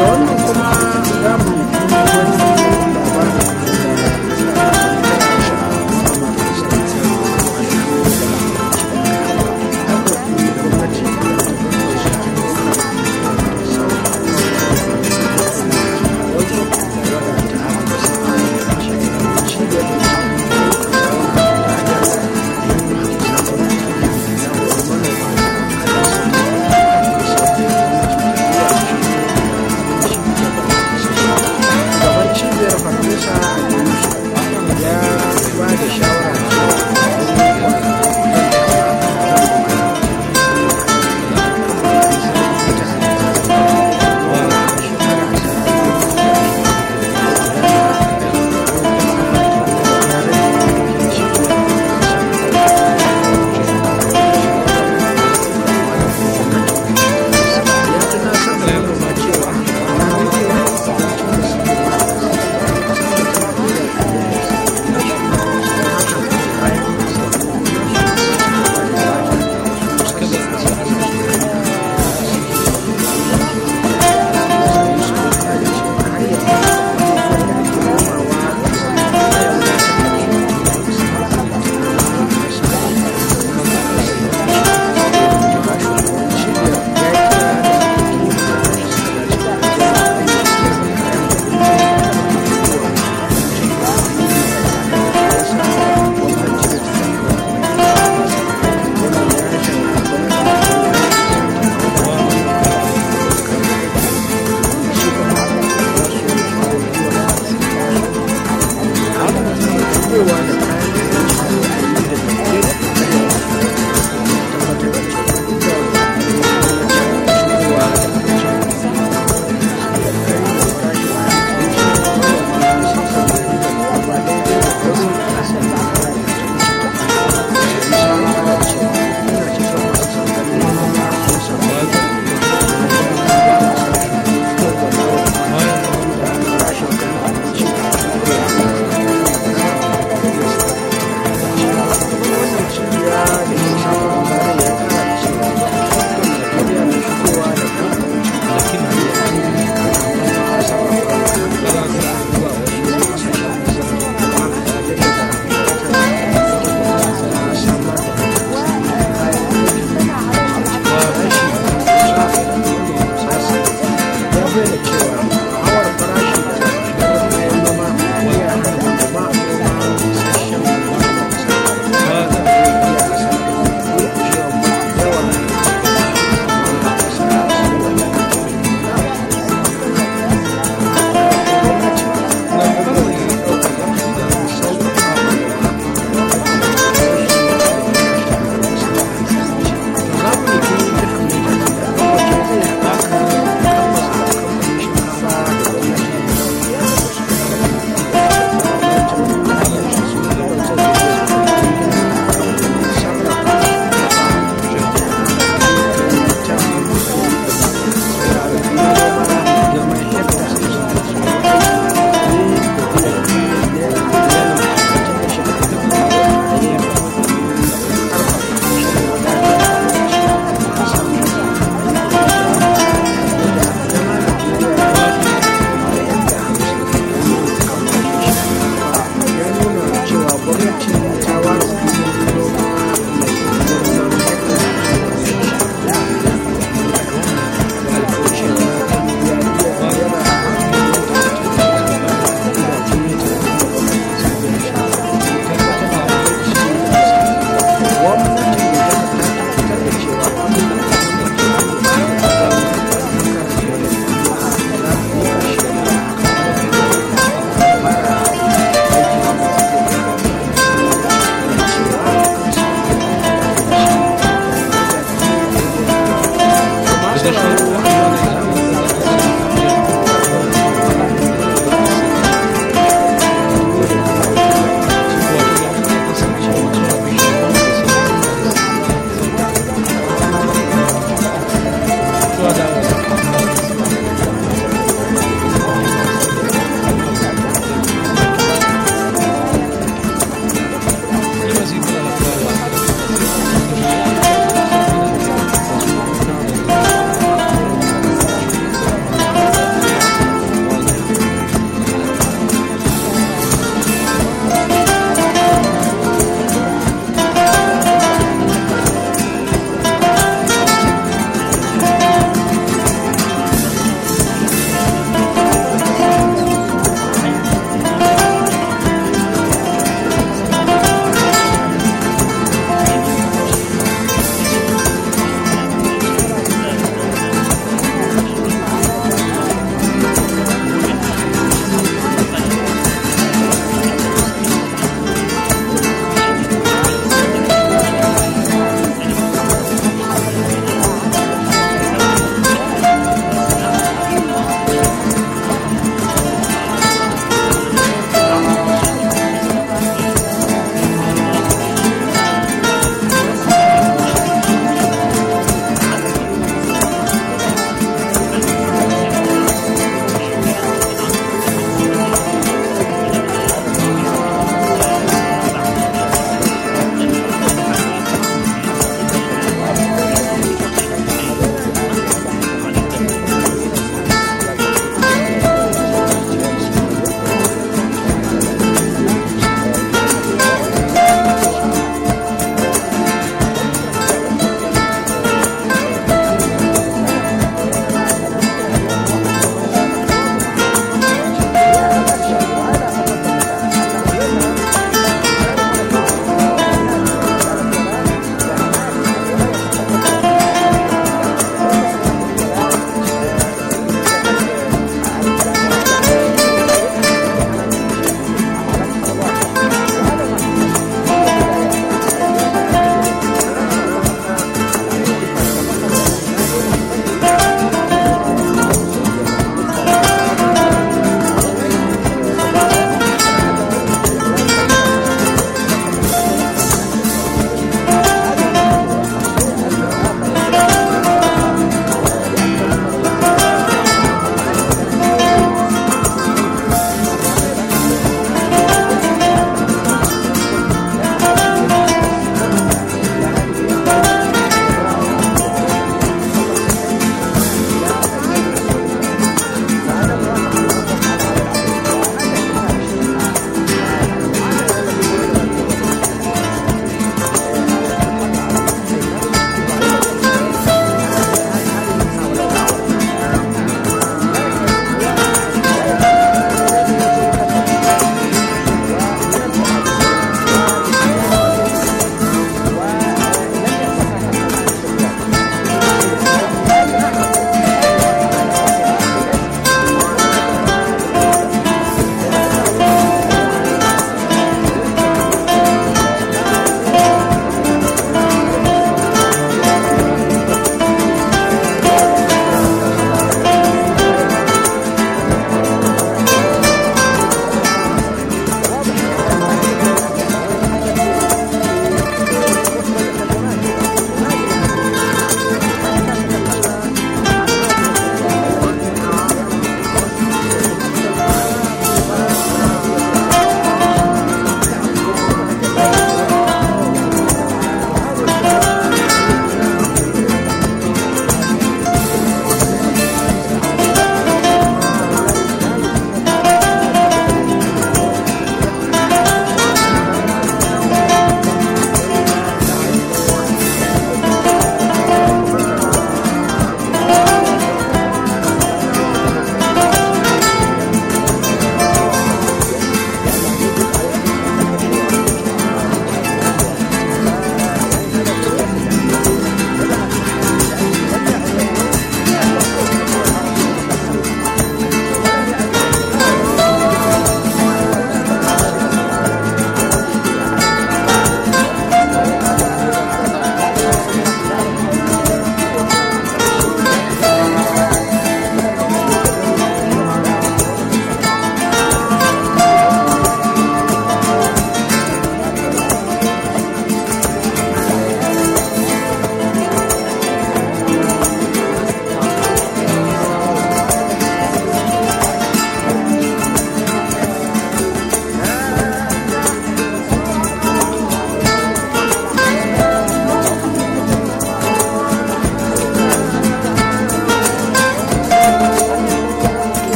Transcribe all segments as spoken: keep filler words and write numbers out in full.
Thank you.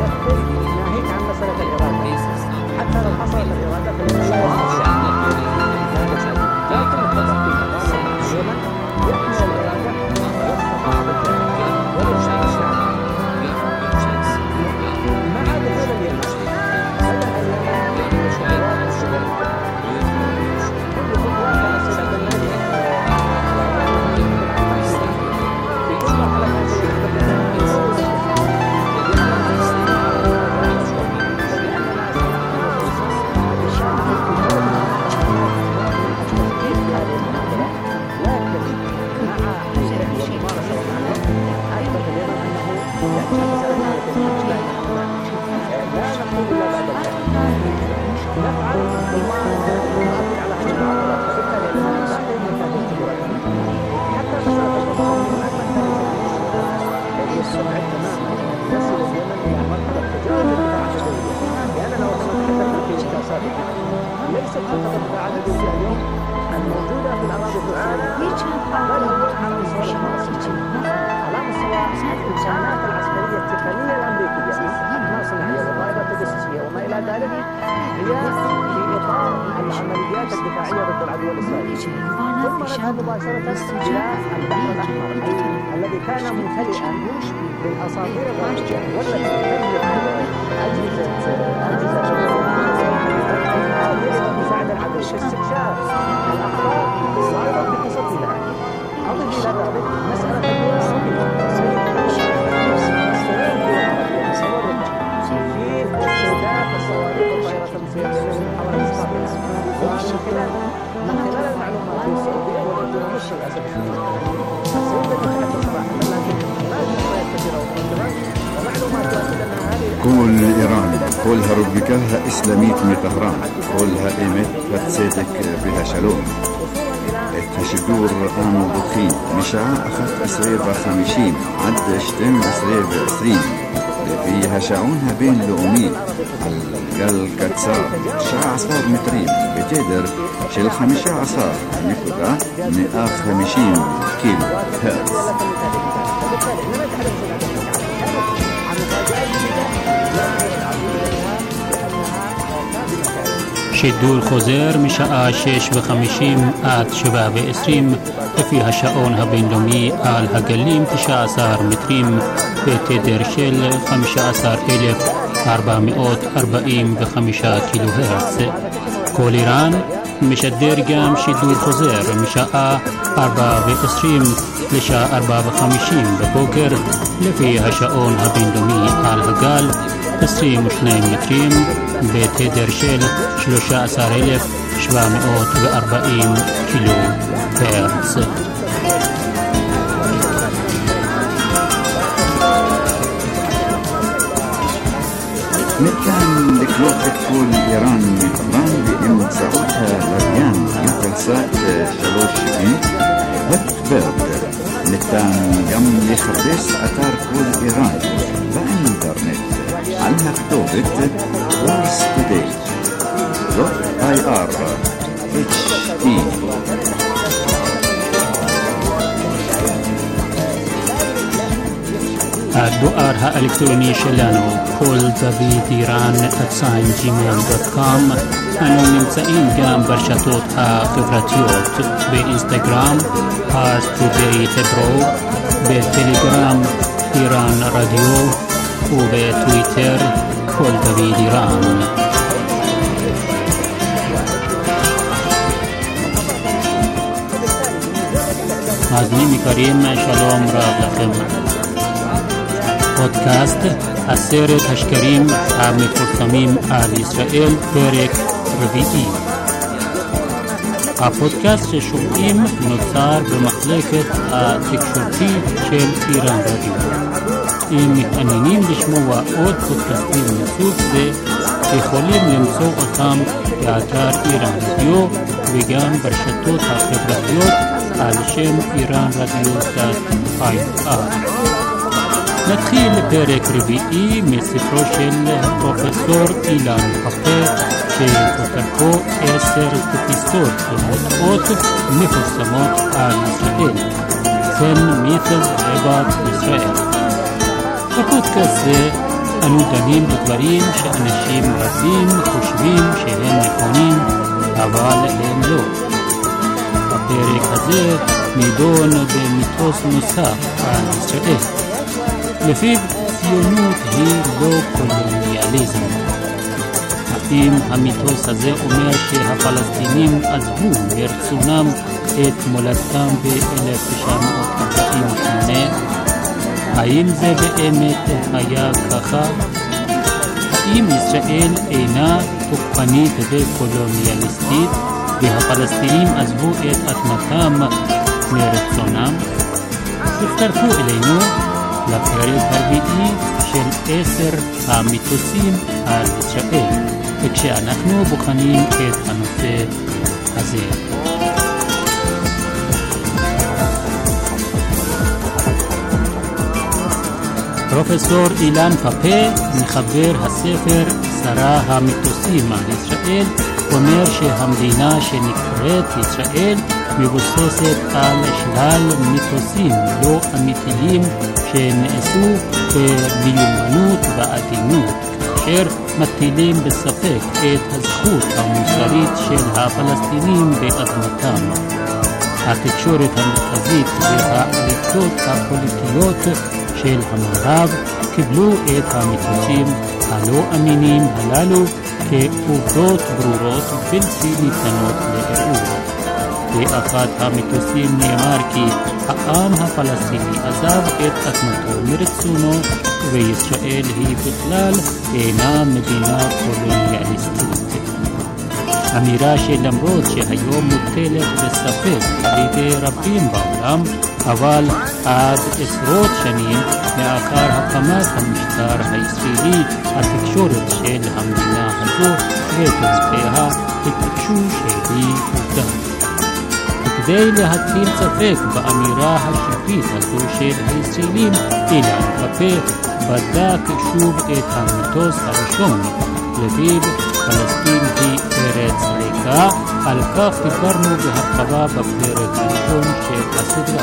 يؤكد ناهيك عن مسألة الإرادة، حتى لو حصلت الإرادة فإنه لا يستطيع. لكن الخطأ في نظام اليمن يحمل الإرادة ويستطيع بالفعل وليس الشعب. مع دخول اليمن بدأ اليمن بخطوات مستمرة. كل خطوة كانت ستدل في كل مرحلة كانت ليست فقط التعدد اليوم الموجودة في الأراضي الفلسطينية، بل على مستوى على مستوى الإمكانات العسكرية التقنية الأمريكية، الأقمار الصناعية والطائرات التجسسية وما إلى ذلك، هي في إطار العمليات الدفاعية ضد العدو الإسرائيلي. ثم نذهب مباشرة إلى البحر الأحمر الذي كان ممتلئا بالأساطير الروسية والتي تملك أجهزة أجهزة مساعدة العدو استكشاف الأخطار وأيضا بقصتها. أضف إلى ذلك مسألة في استهداف الصواريخ والطائرات المسيرة للحرب الإسرائيلية. ومن خلال من خلال المعلومات السعودية والإنترنت للأسف السعودية تتحدث صراحة، لكن ما في روايات كثيرة ومعلومات تؤكد أن هذه كل إيران كلها ربكها إسلاميت مطهران كلها إيمت فتسيتك بها شلوم التشدور آمو بخين مشاع أخذ أسرير بخمشين عد شتم أسرير بعسرين فيها شعونها بين لؤمين القل كتسار شاع عصار مترين بتقدر شل خمشة عصار نكودا مئة خمشين كيلو هرتز. שידור חוזר משעה שש וחמישים עד שבע ועשרים לפי השעון הבינלאומי על הגלים תשע עשרה מטרים בתדר של חמישה עשר אלף ארבע מאות ארבעים וחמישה קילו הרץ. כל איראן משדר גם שידור חוזר משעה ארבע ועשרים לשעה ארבע וחמישים בבוקר לפי השעון הבינלאומי על הגל עשרים ושניים מטרים בתדר של שלושה עשר אלף שבע מאות וארבעים קילו הרץ. ניתן לקלוט את כל איראן מטהרן באמצעותها לוויין יוטלסאט שלוש שבעים וטברד. ניתן גם לחפש אתר כל איראן באינטרנט על הכתובת פארס טודיי דוט איי אר אייץ' די. הדואר האלקטרוני שלנו כל דוד איראן at gmail dot com. אנו נמצאים גם ברשתות החברתיות באינסטגרם פארס טודיי חברו, בטלגרם איראן רדיו ובטוויטר כל דוד איראן. מאזינים יקרים, שלום רב לכם. פודקאסט עשרת השקרים המפורסמים על ישראל, פרק רביעי. הפודקאסט ששומעים נוצר במחלקת התקשורתית של איראן רדיו. אם מתעניינים לשמוע עוד פודקאסטים מסוג זה, יכולים למצוא אותם באתר איראן רדיו וגם ברשתות החברתיות על שם איראן רדיו איי אר. נתחיל פרק רביעי מספרו של פרופסור אילן חפר שכותרתו עשר סטטיסטיקות ומוטעות מפורסמות על ישראל. ten myths about ישראל. בפודקאסט זה אנו דנים בדברים שאנשים רבים חושבים שהם נכונים, אבל הם לא. בפרק הזה נידון במיתוס נוסף על ישראל. לפיו ציונות היא לא קולוניאליזם. האם המיתוס הזה אומר שהפלסטינים עזבו מרצונם את מולדתם ב-אלף תשע מאות ארבעים ושמונה? האם זה באמת היה ככה? האם ישראל אינה תוקפנית וקולוניאליסטית והפלסטינים עזבו את אדמתם מרצונם? הצטרפו אלינו לפרק הרביעי של עשר המיתוסים על ישראל, וכשאנחנו בוחנים את הנושא הזה. פרופסור אילן פאפה, מחבר הספר שרה המיתוסים על ישראל, אומר שהמדינה שנקראת ישראל מבוססת על שלל מיתוסים לא אמיתיים שנעשו במיומנות ועדינות, אשר מטילים בספק את הזכות המוסרית של הפלסטינים באדמתם. התקשורת המרכזית והאליטות הפוליטיות של המערב קיבלו את המיתוסים הלא אמינים הללו כעובדות ברורות בלתי ניתנות לערעור. באחד המיתוסים נאמר כי העם הפלסטיני עזב את אדמתו מרצונו, וישראל היא בכלל אינה מדינה קולוניאליסטית. אמירה שלמרות שהיום מוטלת בספק על ידי רבים בעולם, אבל עד עשרות שנים לאחר הקמת המשטר הישראלי, התקשורת של המדינה הזו ותושביה התעקשו שהיא עובדה. כדי להטיל ספק באמירה השבטית הזו של הישראלים, אילן פאפה בדק שוב את המיתוס הראשון, לפיו פלסטין היא ארץ ריקה. על כך דיברנו בהרחבה בפרק הראשון של הסדרה.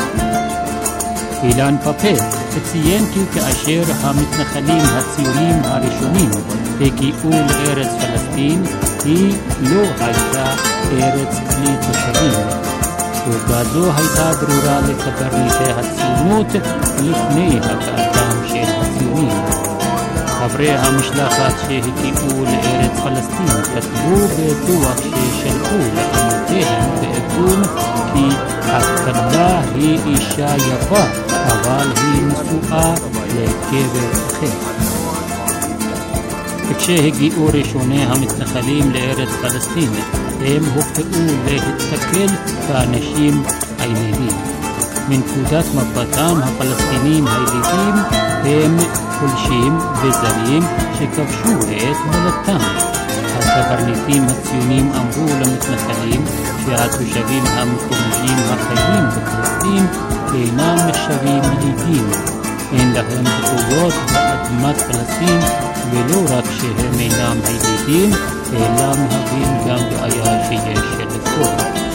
אילן פאפה ציין כי כאשר המתנחלים הציונים הראשונים הגיעו לארץ פלסטין, היא לא הייתה ארץ בלי תושבים. עובדה זו הייתה ברורה לקברניטי הציונות לפני הגעתם של הציונים. חברי המשלחת שהגיעו לארץ פלסטין כתבו בדוח ששלחו לעמותיהם בארגון כי הכלה היא אישה יפה, אבל היא נשואה לגבר אחר. כשהגיעו ראשוני המתנחלים לארץ פלסטין, הם הופתעו להתקל באנשים הילידים. מנקודת מבטם, הפלסטינים הילידים הם פולשים וזרים שכבשו את מולדתם. הקברניטים הציונים אמרו למתנחלים שהתושבים המקומיים החיים בפלסטין אינם נחשבים ילידים. אין להם זכויות באדמת פלסטין, ולא רק שהם אינם הילידים, אלא מהווים גם בעיה שיש לפתור.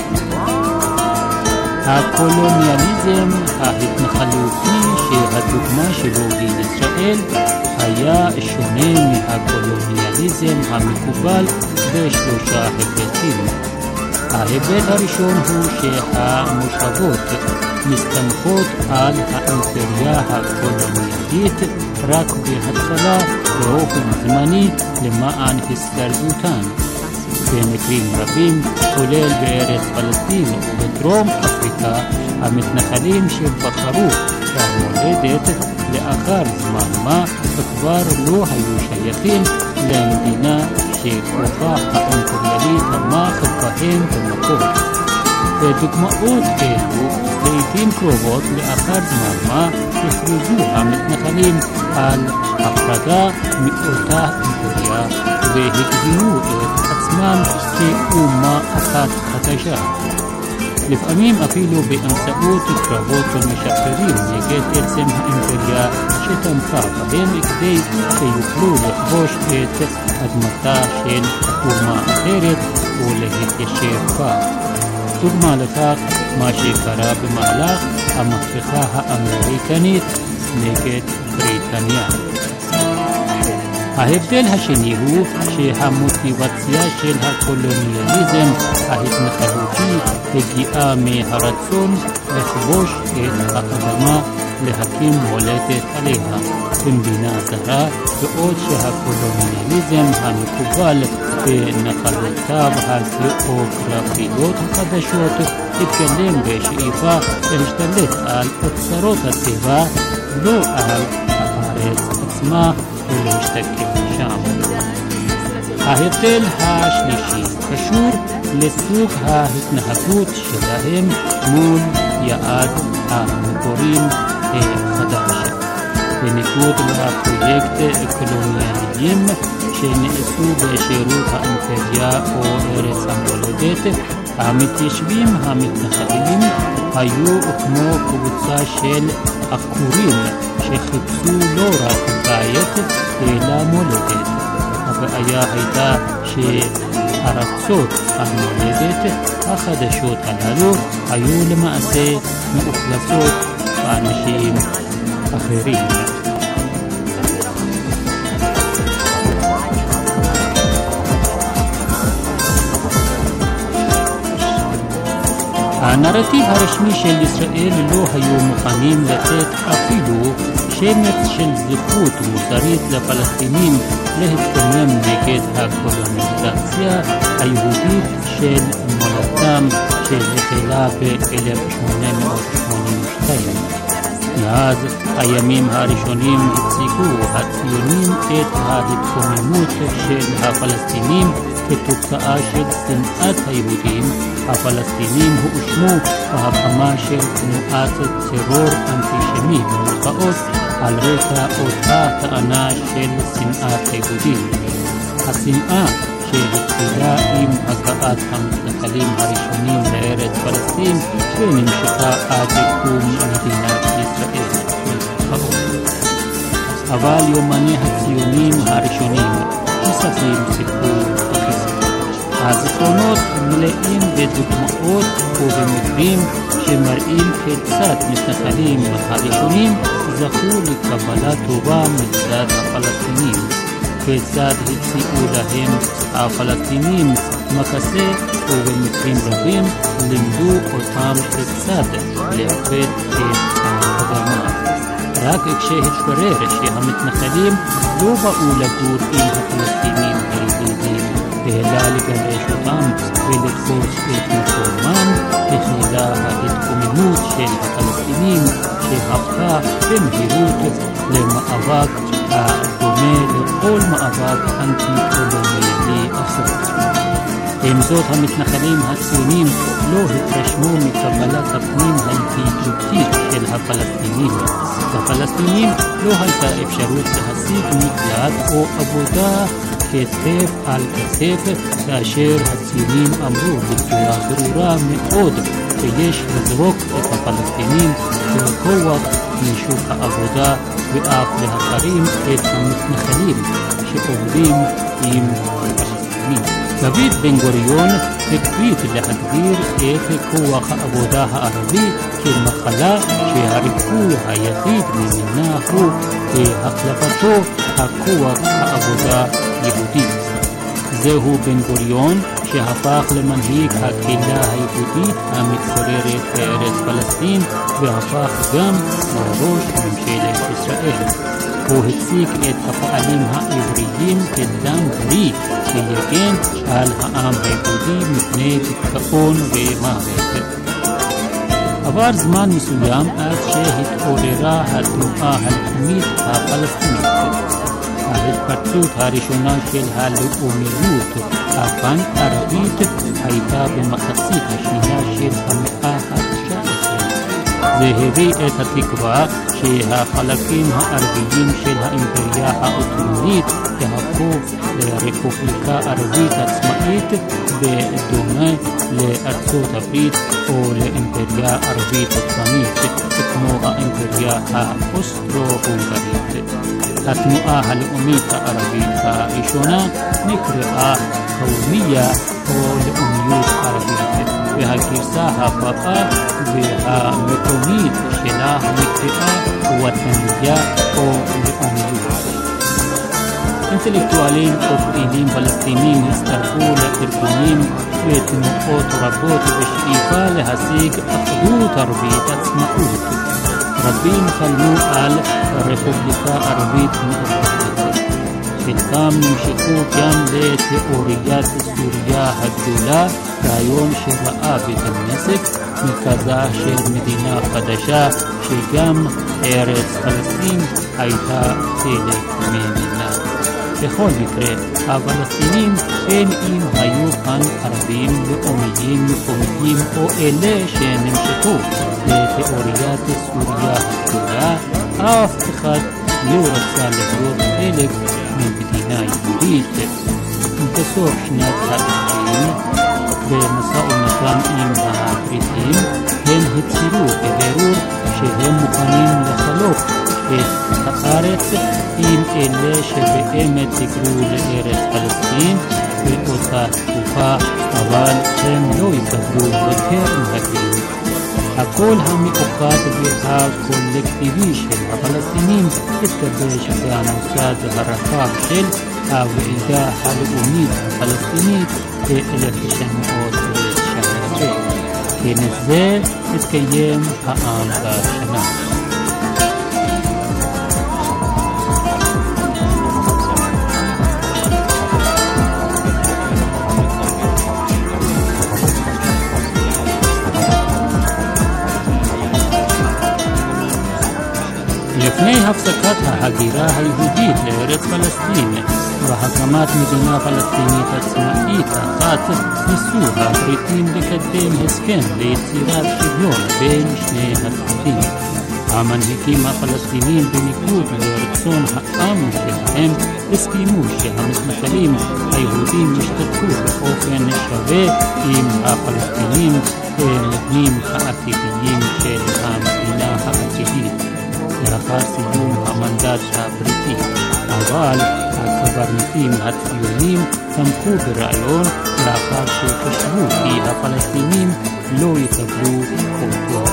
הקולוניאליזם ההתנחלותי שהדוגמה שלו היא ישראל היה שונה מהקולוניאליזם המקובל בשלושה היבטים. ההיבט הראשון הוא שהמושבות מסתמכות על האימפריה הקולוניאלית רק בהתחלה באופן זמני למען הישרדותן. במקרים רבים, כולל בארץ פלסטין ובדרום אפריקה, המתנחלים שבחרו במולדת לאחר זמן מה כבר לא היו שייכים למדינה שכוחה האימפריאלית תמך בהם במקור. ודוגמאות אלו לעתים קרובות לאחר זמן מה הכריזו המתנחלים על הפרדה מאותה אימפריה והגדירו את עצמם כאומה אחת חדשה. לפעמים אפילו באמצעות קרבות ומשחררים נגד עצם האימפריה שתמכה בהם כדי שיוכלו לכבוש את אדמתה של אומה אחרת ולהתיישב בה. דוגמה לכך מה שקרה במהלך המהפכה האמריקנית נגד בריטניה. ההבדל השני הוא שהמוטיבציה של הקולוניאליזם ההתנחלותי הגיעה מהרצון לכבוש את האדמה, להקים מולדת עליה במדינה זרה, בעוד שהקולוניאליזם המקובל בנחלותיו הגיאוגרפיות החדשות התקדם בשאיפה להשתלט על אוצרות הטבע, לא על הארץ עצמה, ולהשתקם שם. ההבדל השלישי קשור לסוג ההתנהגות שלהם מול יעד המגורים החדש. בניגוד לפרויקט קולוניאליים שנעשו בשירות האימפריה או ארץ המולדת, המתיישבים המתנחלים היו כמו קבוצה של עקורים שחיפשו לא רק בית אלא מולדת. הבעיה הייתה שהארצות המולדת החדשות הללו היו למעשה מאוכלסות באנשים אחרים. הנרטיב הרשמי של ישראל לא היו מוכנים לתת אפילו שמץ של זכות מוסרית לפלסטינים להתקומם נגד הקולוניזציה היהודית של מולדתם שהחלה ב-אלף שמונה מאות שמונים ושתיים. מאז הימים הראשונים הציגו הציונים את ההתקוממות של הפלסטינים כתוצאה של שנאת היהודים. הפלסטינים הואשמו בהקמה של תנועת טרור אנטישמי במרכאות על רקע אותה טענה של שנאת היהודים. השנאה שהתחילה עם הגעת המתנחלים הראשונים לארץ פלסטין ונמשכה עד קום מדינת ישראל. אבל יומני הציונים הראשונים מספרים סיפור כזה. הזיכרונות מלאים בדוגמאות ובמקרים שמראים כיצד מתנחלים הראשונים זכו לקבלה טובה מצד הפלסטינים, כיצד הציעו להם הפלסטינים מחסה ובמקרים רבים לימדו אותם כיצד לעבד את האדמה. רק כשהתברר שהמתנחלים לא באו לגור עם הפלסטינים הילידים אלא לגרש אותם ולתפוס את מקומם, החלה ההתקוממות של הפלסטינים שהפכה במהירות למאבק הדומה לכל מאבק אנטי-קולוניאלי אחר. עם זאת, המתנחלים הציונים לא התרשמו מקבלת הפנים הידידותית של הפלסטינים. לפלסטינים לא הייתה אפשרות להשיג מקלט או עבודה כתף על כתף, כאשר הציונים אמרו בצורה ברורה מאוד שיש לזרוק את הפלסטינים בכוח משוק העבודה ואף להחרים את המתנחלים שעובדים עם הפלסטינים. דוד בן גוריון הקפיד להגדיר את כוח העבודה הערבי כמחלה שהריפוי היחיד ממנה הוא בהחלפתו הכוח העבודה יהודי. זהו בן גוריון שהפך למנהיג הקהילה היהודית המתחוררת בארץ פלסטין והפך גם לראש ממשלת ישראל. הוא הציג את הפועלים העבריים כדם בריא שיגן על העם היהודי מפני דיכאון ומוות. עבר זמן מסוים עד שהתעוררה התנועה הלאומית הפלסטינית. ההתפרצות הראשונה של הלאומיות הפן-ערבית הייתה במחצית השנייה של המאה ה-תשע עשרה. זה הביא את התקווה שהחלקים הערביים של האימפריה העות'מאנית יהפכו לרפובליקה ערבית עצמאית בדומה לארצות הברית או לאימפריה ערבית עות'מאנית כמו האימפריה האוסטרו-הונגרית. התנועה הלאומית הערבית הראשונה נקראה קאומיה או לאומיות ערבית, והגרסה הבאה והמקומית שלה נקראה וטניה או לאומיות. אינטלקטואלים ופעילים פלסטינים הצטרפו לארגונים ותנועות רבות בשאיפה להשיג אחדות ערבית עצמאות. רבים חלמו על רפובליקה ערבית מאוחדת. חלקם נמשכו גם לתיאוריית סוריה הגדולה, רעיון שראה בדמשק מרכזה של מדינה חדשה שגם ארץ פלסטין הייתה חלק ממנה. בכל מקרה, הפלסטינים, בין אם היו כאן ערבים, לאומיים, מקומיים או אלה שנמשכו לתיאוריית סוריה הגדולה, אף אחד לא רצה להיות חלק ממדינה יהודית. בסוף שנת ה-עשרים, במשא ומתן עם הבריטים, הם הצהירו בבירור שהם מוכנים לחלוק את הארץ עם אלה שבאמת היגרו לארץ פלסטין באותה תקופה, אבל הם לא יקבלו יותר מהגרים. הקול המאוחד והקולקטיבי של הפלסטינים התגבש במוסד הרחב של הוועידה הלאומית הפלסטינית ב-אלף תשע מאות תשע עשרה. כנס זה התקיים פעם בשנה. לפני הפסקת ההגירה היהודית לארץ פלסטין והקמת מדינה פלסטינית עצמאית אחת, ניסו הבריטים לקדם הסכם ליצירת שוויון בין שני הצדדים. המנהיגים הפלסטינים, בניגוד לרצון העם שלהם, הסכימו שהמתנחלים היהודים ישתתפו באופן שווה עם הפלסטינים במבנים העתידיים של המדינה העתידית. לאחר סיום המנדט הבריטי, אבל הקברניטים הציונים תמכו ברעיון לאחר שחשבו כי הפלסטינים לא יקבלו אותו.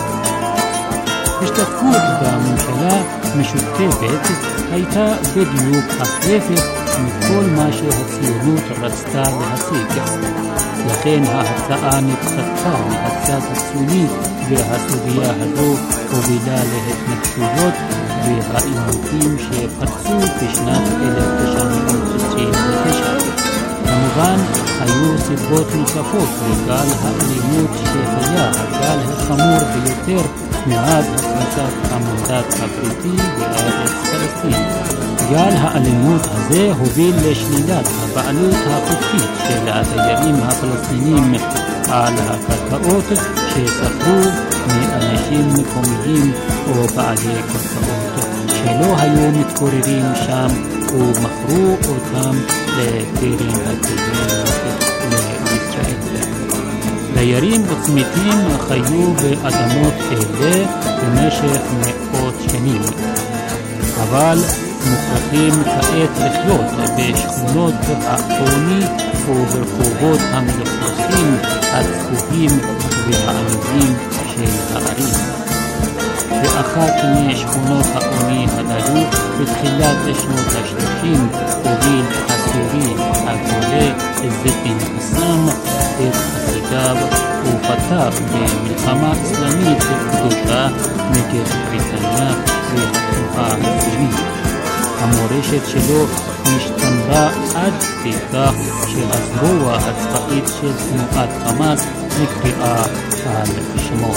השתתפות בממשלה משותפת הייתה בדיוק ההפך מכל מה שהציונות רצתה להשיג. לכן ההצעה נדחתה מהצד הציוני, והסוגיה הזו הובילה להתנגשויות והעימותים שפרצו בשנת אלף תשע מאות תשעים ותשע. כמובן, היו סיבות נוספות לגל האלימות שהיה הגל החמור ביותר מאז הכניסת המנדט הבריטי בארץ פלסטין. גל האלימות הזה הוביל לשלילת הבעלות החוקית של הדיירים הפלסטינים על הקרקעות ששכרו מאנשים מקומיים או בעלי קרקעות שלא היו מתגוררים שם ומכרו אותם לקרן הקיימת לישראל. דיירים וצמיתים חיו באדמות אלה במשך מאות שנים, אבל מוכרחים כעת לחיות בשכונות העוני וברחובות המלוכלכים, הצפופים והעמידים של הערים. באחת משכונות העוני הללו בתחילת שנות ה-שלושים הוביל הסורי הגולה עז-א-דין קסאם את חסידיו ופתח במלחמה אסלאמית גדולה נגד בריטניה והתנועה הציונית. המורשת שלו נשתמרה עד כדי כך שהזרוע הצבאית של תנועת חמאס נקראה על שמו.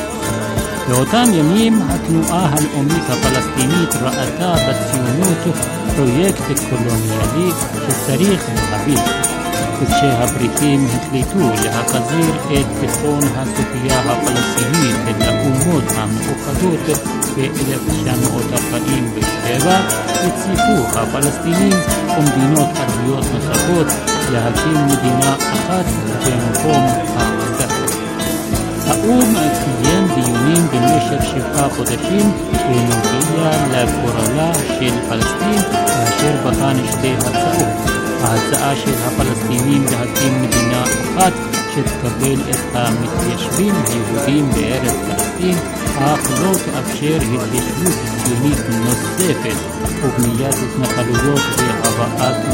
באותם ימים התנועה הלאומית הפלסטינית ראתה בציונות פרויקט קולוניאלי שצריך להביס. כשהבריטים החליטו להחזיר את פתרון הסוגיה הפלסטינית לאומות המאוחדות ב-אלף תשע מאות ארבעים ושבע, הציפו הפלסטינים ומדינות ערביות נוספות להקים מדינה אחת במקום המנדט. האו"ם קיים דיונים במשך שבעה חודשים בנוגע לגורלה של פלסטין, כאשר בחן שתי הצעות. ההצעה של הפלסטינים להקים מדינה אחת שתקבל את המתיישבים היהודים בארץ פלסטין, אך לא תאפשר התיישבות ציונית נוספת ובניית התנחלויות והבאת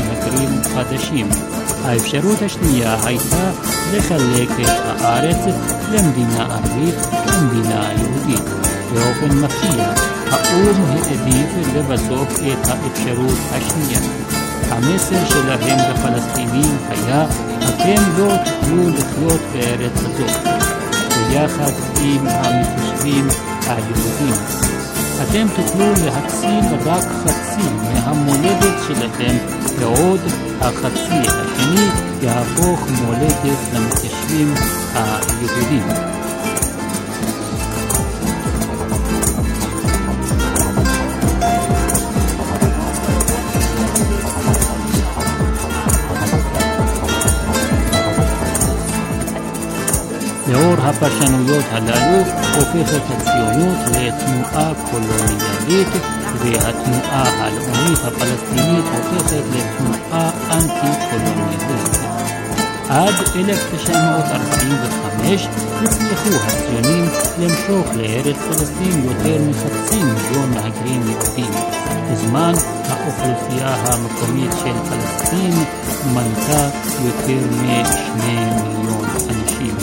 חדשים. האפשרות השנייה הייתה לחלק את הארץ למדינה ערבית ומדינה יהודית. באופן מפתיע, האו"ם העדיף לבסוף את האפשרות השנייה. המסר שלהם לפלסטינים היה, אתם לא תוכלו לחיות בארץ הזאת, ביחד עם המתיישבים היהודים. אתם תוכלו להציל רק חצי מהמולדת שלכם, ועוד החצי השני יהפוך מולדת למתיישבים היהודים. לאור הפרשנויות הללו הופכת הציונות לתנועה קולוניאלית, והתנועה הלאומית הפלסטינית הופכת לתנועה אנטי-קולוניאלית. עד אלף תשע מאות ארבעים וחמש הצליחו הציונים למשוך לארץ פלסטין יותר מחצי מיליון מהגרים יהודים. בזמן האוכלוסייה המקומית של פלסטין מנתה יותר משני מיליון אנשים.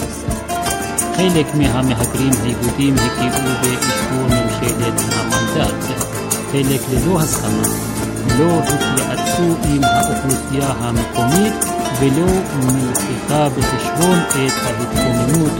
חלק מהמהגרים היהודים הגיעו באישור ממשלת המנדט, חלק ללא הסכמה, לא התייעצו עם האוכלוסייה המקומית ולא מלקחה בחשבון את ההתכוננות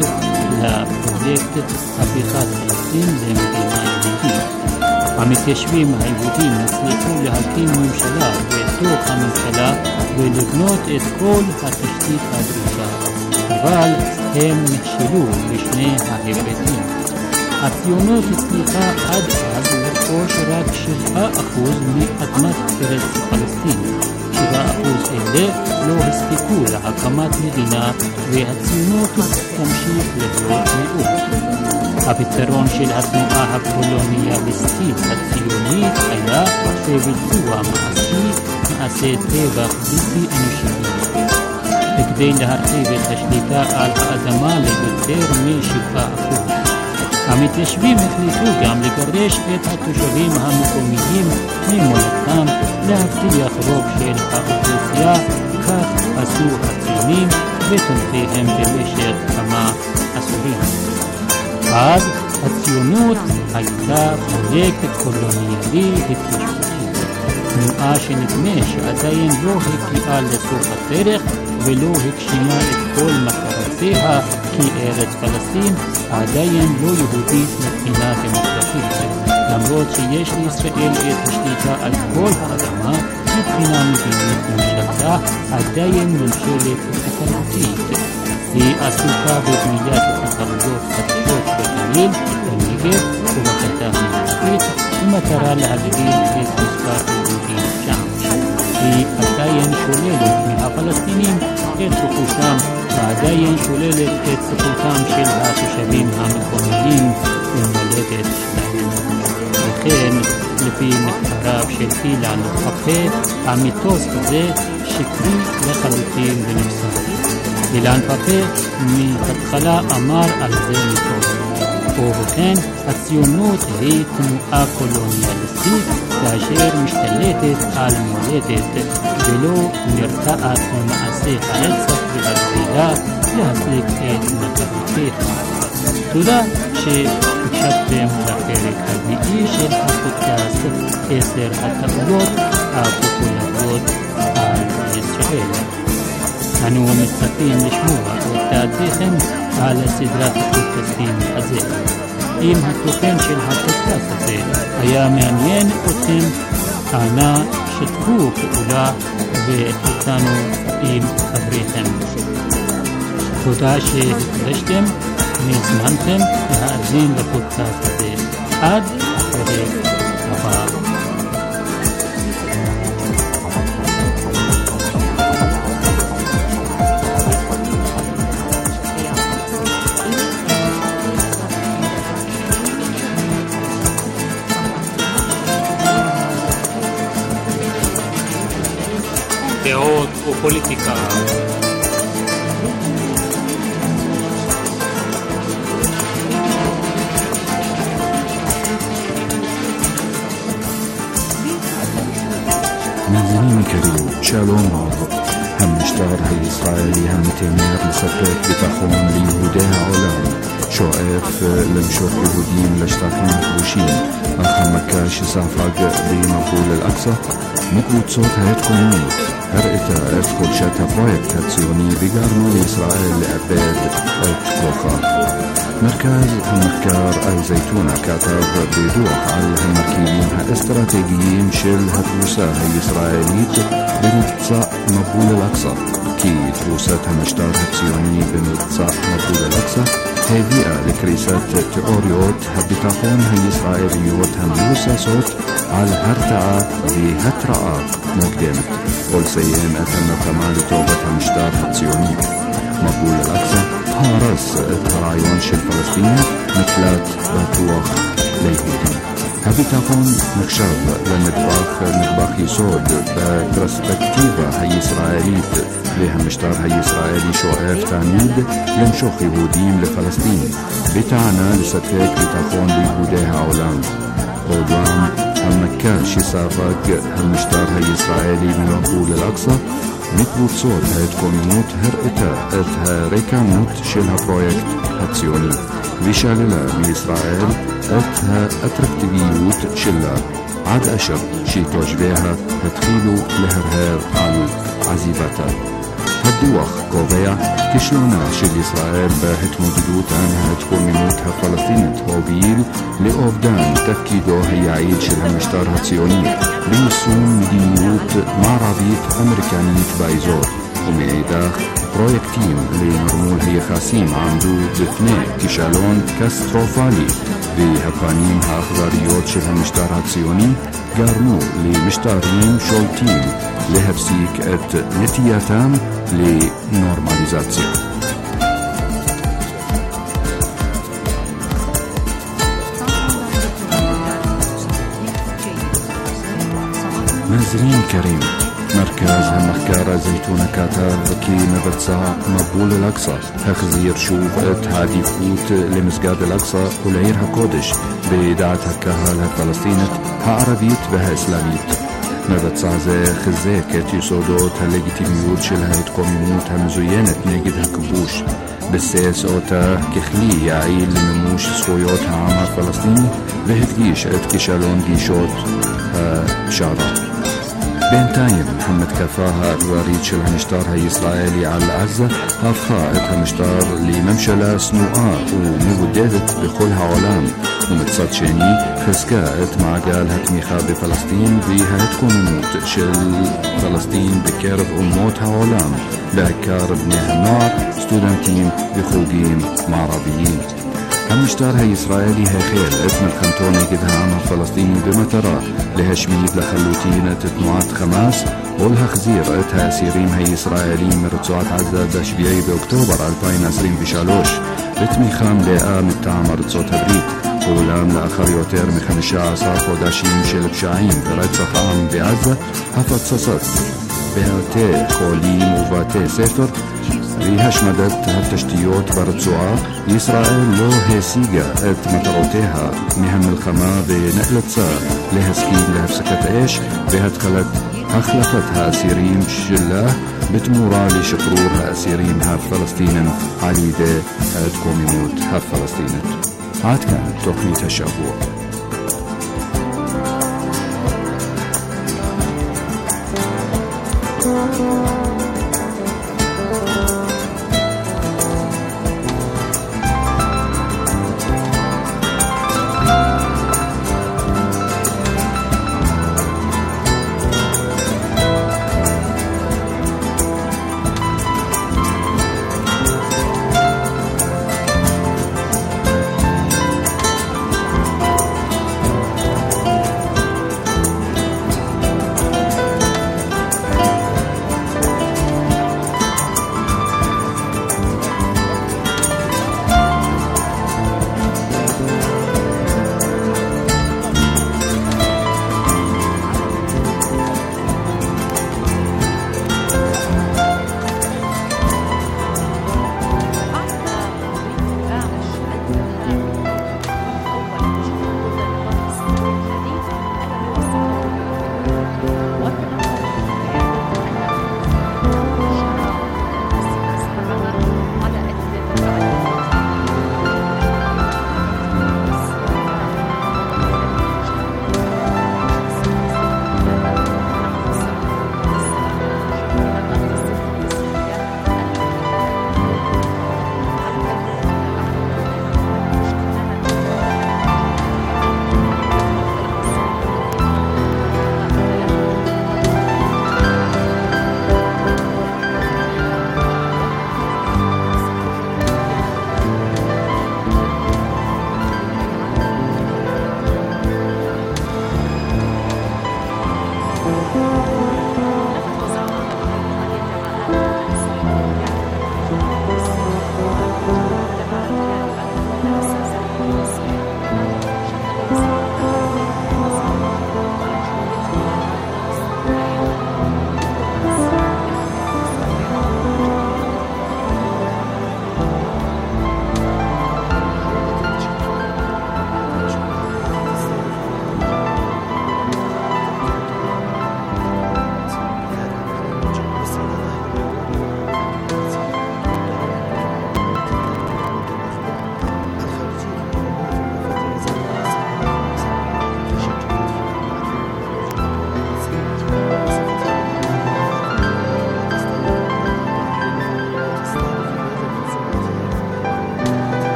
לפרויקט הפיכת פלסטין למדינה יהודית. המתיישבים היהודים הצליחו להקים ממשלה בתוך הממשלה ולבנות את כל התשתית הדרושה, אבל הם נכשלו בשני ההיבטים. הציונות הצליחה עד אז לרכוש רק שבעה אחוז מאדמת ארץ פלסטין. שבעה אחוז אלה לא הספיקו להקמת מדינה, והציונות תמשיך להיות מיעוט. הפתרון של התנועה הקולוניאליסטית הציונית היה בביצוע מעשי, מעשי טבח בלתי אנושיים. כדי להרחיב את השליטה על האדמה ליותר משבעה אחוז. המתיישבים החליטו גם לגרש את התושבים המקומיים ממולדתם, להבטיח רוב של האוכלוסייה, כך עשו הציונים ותומכיהם במשך כמה עשורים. אז הציונות הייתה פרויקט קולוניאלי התיישבותי, תנועה שנדמה שעדיין לא הגיעה לסוף הדרך ולא הגשימה את כל מטרותיה, כי ארץ פלסטין עדיין לא יהודית מבחינה דמוקרטית. למרות שיש לישראל את השליטה על כל האדמה, מבחינה מדינית ממשלתה עדיין ממשלת התנחלותית. היא עסוקה בבניית התנחלויות חדשות בגליל, בנגב ובגדה המזרחית, במטרה להגדיל את מספר היהודים שם. היא עדיין שוללת מהפלסטינים את רכושם, ועדיין שוללת את זכותם של התושבים המקומיים במולדת שלהם. לכן, לפי מחקריו של אילן פאפה, המיתוס הזה שקרי לחלוטין ונפסד. אילן פאפה מהתחלה אמר על זה מיתוס. ובכן, הציונות היא תנועה קולוניאליסטית כאשר משתלטת על מולדת ולא נרתעת ממעשי הרצח והגדילה להשיג את מטרותיה. תודה שהקשבתם לפרק הרביעי של הפודקאסט עשר הטעויות הפופולריות על ישראל. אנו מצפים לשמוע את דעתכם על סדרת הפודקאסטים הזה. אם התוכן של הפודקאסט הזה היה מעניין אתכם, אנא שתפו פעולה ואיתנו עם חבריכם. תודה שהקדשתם והזמנתם להאזין לפודקאסט הזה. עד הפרק הבא. דעות ופוליטיקה. מאזינים יקרים, שלום רב. המשטר הישראלי המתיימר לספק ביטחון ליהודי העולם שואף למשוך יהודים לשטחים הכבושים, אך המכה שספג במבול אל-אקצא מקבוצות ההתקוממות הראתה את חולשת הפרויקט הציוני וגרמה לישראל לאבד את כוחה. מרכז המחקר אל-זיתונה כתב בדוח על המרכיבים האסטרטגיים של התבוסה הישראלית במבצע מבול אל-אקצא, כי תבוסת המשטר הציוני במבצע מבול אל-אקצא הביאה לקריסת תיאוריות הביטחון הישראליות המבוססות על הרתעה והתראה מוקדמת, ולסיים את המלחמה לטובת המשטר הציוני. מבול אל-אקצא הרס את הרעיון של פלסטין מקלט בטוח ליהודים. הביטחון נחשב לנדבך נדבך יסוד בפרספקטיבה הישראלית, והמשטר הישראלי שואף תמיד למשוך יהודים לפלסטין בטענה לספק ביטחון ליהודי העולם. אולם המכה שספג המשטר הישראלי במבול אל-אקצא מקבוצות ההתקוממות הראתה את הריקנות של הפרויקט הציוני ושללה מישראל את האטרקטיביות שלה, עד אשר שתושביה התחילו להרהר על עזיבתה. הדוח קובע כישלונה של ישראל בהתמודדות עם ההתקוממות הפלסטינית הוביל לאובדן תפקידו היעיל של המשטר הציוני ביישום מדיניות מערבית אמריקנית באזור, ומאידך פרויקטים לנרמול היחסים עמדו בפני כישלון קטסטרופלי, והפנים האכזריות של המשטר הציוני גרמו למשטרים שולטים להפסיק את נטייתם לנורמליזציה. נזרין קרים, מרכז המחקר הזיתונה כתב כי מבצע מבול אל-אקצא החזיר שוב את העדיפות למסגד אל-אקצא ולעיר הקודש בדעת הקהל הפלסטינית, הערבית והאסלאמית. מבצע זה חזק את יסודות הלגיטימיות של ההתקוממות המזוינת נגד הכיבוש, ביסס אותה ככלי יעיל למימוש זכויות העם הפלסטיני, והדגיש את כישלון גישות הפשרה. בינתיים המתקפה האכזרית של המשטר הישראלי על עזה הפכה את המשטר לממשלה שנואה ומבודדת בכל העולם, ומצד שני חזקה את מעגל התמיכה בפלסטין וההתקוממות של פלסטין בקרב אומות העולם, בעיקר בני הנוער, סטודנטים וחוגים מערביים. המשטר הישראלי החל את מלחמתו נגד העם הפלסטיני במטרה להשמיד לחלוטין את תנועת חמאס ולהחזיר את האסירים הישראלים מרצועת עזה בשביעי באוקטובר אלפיים עשרים ושלוש בתמיכה מלאה מטעם ארצות הברית. אולם לאחר יותר מחמישה עשר חודשים של פשעים ורצח עם בעזה, הפצצת בתי חולים ובתי ספר והשמדת התשתיות ברצועה, ישראל לא השיגה את מטרותיה מהמלחמה ונאלצה להסכים להפסקת האש והתחלת החלפת האסירים שלה בתמורה לשחרור האסירים הפלסטינים על ידי ההתקוממות הפלסטינית. עד כאן תוכנית השבוע. Thank you.